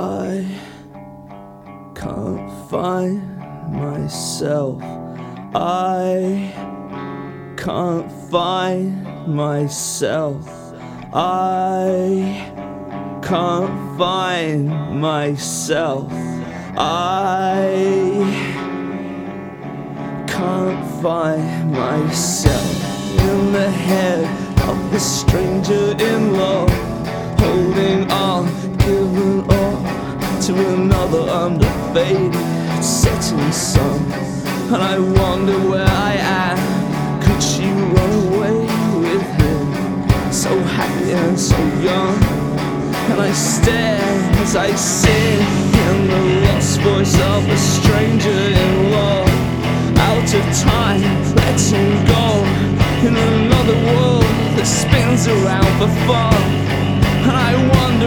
I can't find myself. I can't find myself. I can't find myself. I can't find myself in the head of the stranger in love, holding on, giving all to another under faded setting sun. And I wonder where I am. Could she run away with him, so happy and so young? And I stare as I sit in the lost voice of a stranger in love, out of time, letting go in another world that spins around for fun. And I wonder